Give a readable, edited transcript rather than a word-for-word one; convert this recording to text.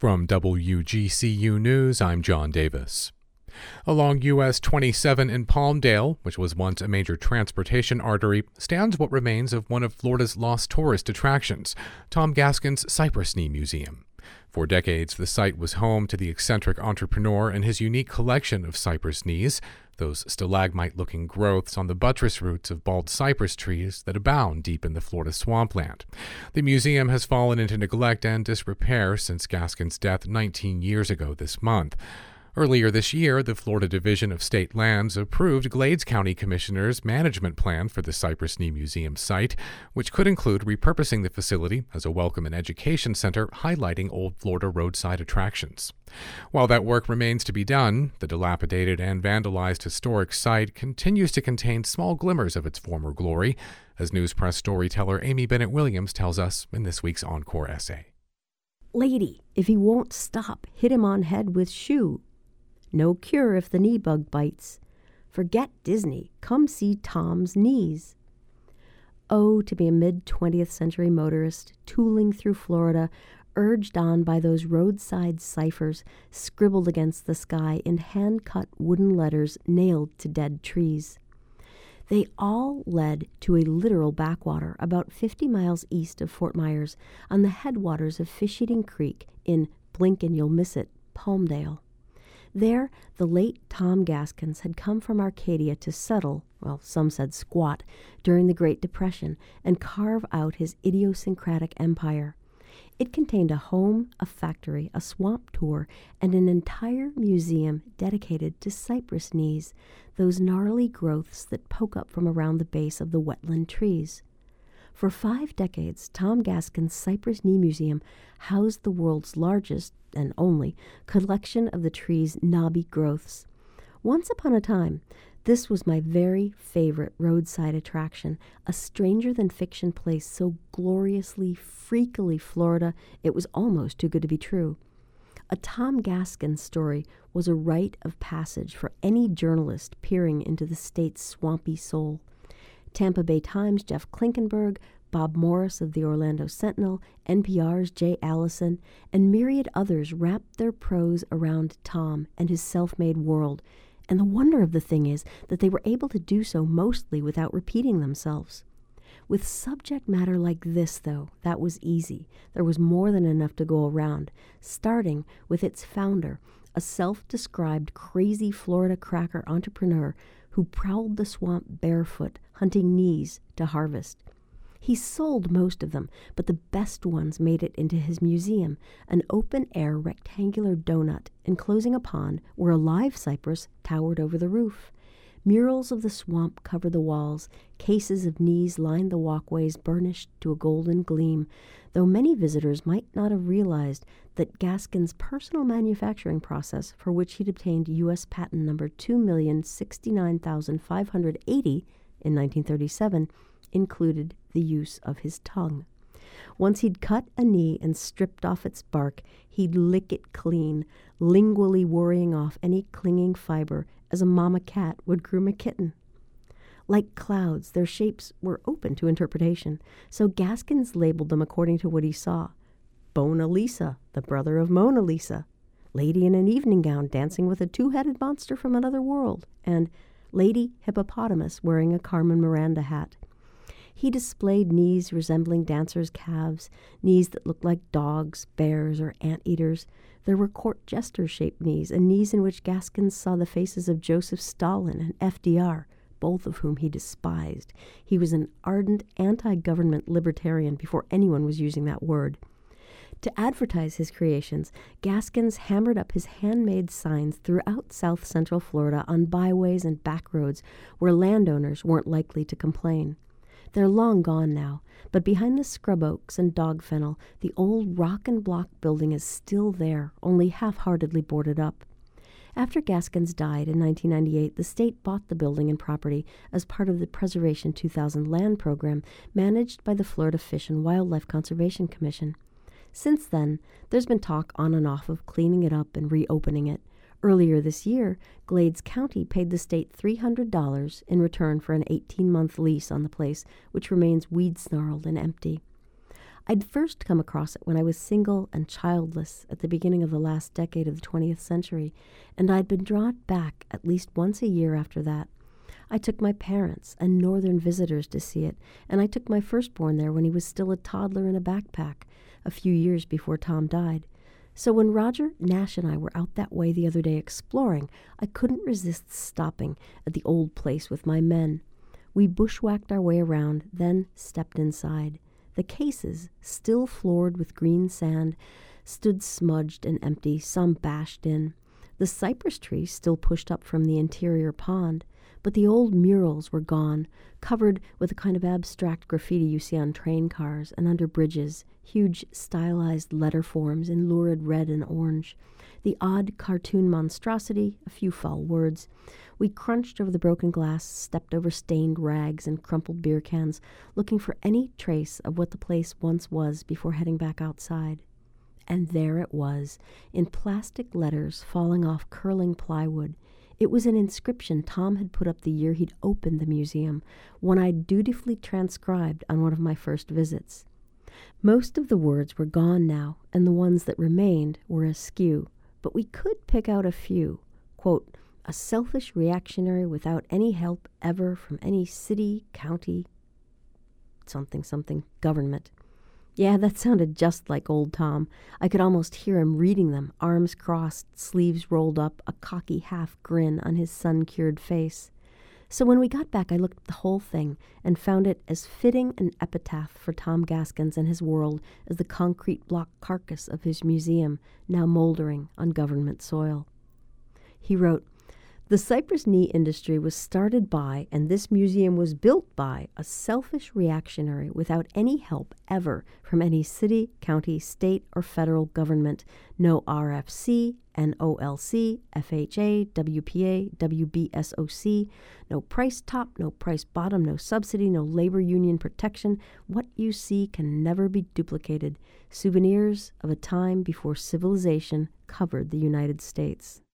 From WGCU News, I'm John Davis. Along US 27 in Palmdale, which was once a major transportation artery, stands what remains of one of Florida's lost tourist attractions, Tom Gaskin's Cypress Knee Museum. For decades, the site was home to the eccentric entrepreneur and his unique collection of cypress knees, those stalagmite-looking growths on the buttress roots of bald cypress trees that abound deep in the Florida swampland. The museum has fallen into neglect and disrepair since Gaskin's death 19 years ago this month. Earlier this year, the Florida Division of State Lands approved Glades County Commissioner's management plan for the Cypress Knee Museum site, which could include repurposing the facility as a welcome and education center highlighting old Florida roadside attractions. While that work remains to be done, the dilapidated and vandalized historic site continues to contain small glimmers of its former glory, as News Press storyteller Amy Bennett Williams tells us in this week's Encore essay. Lady, if he won't stop, hit him on head with shoe. No cure if the knee bug bites. Forget Disney. Come see Tom's knees. Oh, to be a mid-20th century motorist tooling through Florida, urged on by those roadside ciphers scribbled against the sky in hand-cut wooden letters nailed to dead trees. They all led to a literal backwater about 50 miles east of Fort Myers on the headwaters of Fish-Eating Creek in Blink and You'll Miss It, Palmdale. There, the late Tom Gaskins had come from Arcadia to settle, well, some said squat, during the Great Depression and carve out his idiosyncratic empire. It contained a home, a factory, a swamp tour, and an entire museum dedicated to cypress knees, those gnarly growths that poke up from around the base of the wetland trees. For 5 decades, Tom Gaskin's Cypress Knee Museum housed the world's largest, and only, collection of the tree's knobby growths. Once upon a time, this was my very favorite roadside attraction, a stranger-than-fiction place so gloriously, freakily Florida, it was almost too good to be true. A Tom Gaskin story was a rite of passage for any journalist peering into the state's swampy soul. Tampa Bay Times' Jeff Klinkenberg, Bob Morris of the Orlando Sentinel, NPR's Jay Allison, and myriad others wrapped their prose around Tom and his self-made world, and the wonder of the thing is that they were able to do so mostly without repeating themselves. With subject matter like this, though, that was easy. There was more than enough to go around, starting with its founder, a self-described crazy Florida cracker entrepreneur who prowled the swamp barefoot, hunting knees to harvest. He sold most of them, but the best ones made it into his museum, an open-air rectangular donut enclosing a pond where a live cypress towered over the roof. Murals of the swamp covered the walls, cases of knees lined the walkways burnished to a golden gleam, though many visitors might not have realized that Gaskin's personal manufacturing process, for which he'd obtained U.S. patent number 2,069,580 in 1937, included the use of his tongue. Once he'd cut a knee and stripped off its bark, he'd lick it clean, lingually worrying off any clinging fiber as a mama cat would groom a kitten. Like clouds, their shapes were open to interpretation, so Gaskins labeled them according to what he saw. Bona Lisa, the brother of Mona Lisa, lady in an evening gown dancing with a 2-headed monster from another world, and lady hippopotamus wearing a Carmen Miranda hat. He displayed knees resembling dancers' calves, knees that looked like dogs, bears, or anteaters. There were court jester-shaped knees, and knees in which Gaskins saw the faces of Joseph Stalin and FDR, both of whom he despised. He was an ardent anti-government libertarian before anyone was using that word. To advertise his creations, Gaskins hammered up his handmade signs throughout South Central Florida on byways and back roads where landowners weren't likely to complain. They're long gone now, but behind the scrub oaks and dog fennel, the old rock and block building is still there, only half-heartedly boarded up. After Gaskins died in 1998, the state bought the building and property as part of the Preservation 2000 land program managed by the Florida Fish and Wildlife Conservation Commission. Since then, there's been talk on and off of cleaning it up and reopening it. Earlier this year, Glades County paid the state $300 in return for an 18-month lease on the place, which remains weed-snarled and empty. I'd first come across it when I was single and childless at the beginning of the last decade of the 20th century, and I'd been drawn back at least once a year after that. I took my parents and northern visitors to see it, and I took my firstborn there when he was still a toddler in a backpack, a few years before Tom died. So when Roger, Nash, and I were out that way the other day exploring, I couldn't resist stopping at the old place with my men. We bushwhacked our way around, then stepped inside. The cases, still floored with green sand, stood smudged and empty, some bashed in. The cypress trees still pushed up from the interior pond, but the old murals were gone, covered with the kind of abstract graffiti you see on train cars and under bridges, huge stylized letter forms in lurid red and orange, the odd cartoon monstrosity, a few foul words. We crunched over the broken glass, stepped over stained rags and crumpled beer cans, looking for any trace of what the place once was before heading back outside. And there it was, in plastic letters falling off curling plywood. It was an inscription Tom had put up the year he'd opened the museum, one I'd dutifully transcribed on one of my first visits. Most of the words were gone now, and the ones that remained were askew, but we could pick out a few. Quote, "A selfish reactionary without any help ever from any city, county, something, government." Yeah, that sounded just like old Tom. I could almost hear him reading them, arms crossed, sleeves rolled up, a cocky half grin on his sun-cured face. So when we got back, I looked at the whole thing and found it as fitting an epitaph for Tom Gaskins and his world as the concrete block carcass of his museum, now moldering on government soil. He wrote, "The cypress knee industry was started by, and this museum was built by, a selfish reactionary without any help ever from any city, county, state, or federal government. No RFC, NOLC, FHA, WPA, WBSOC, no price top, no price bottom, no subsidy, no labor union protection. What you see can never be duplicated. Souvenirs of a time before civilization covered the United States."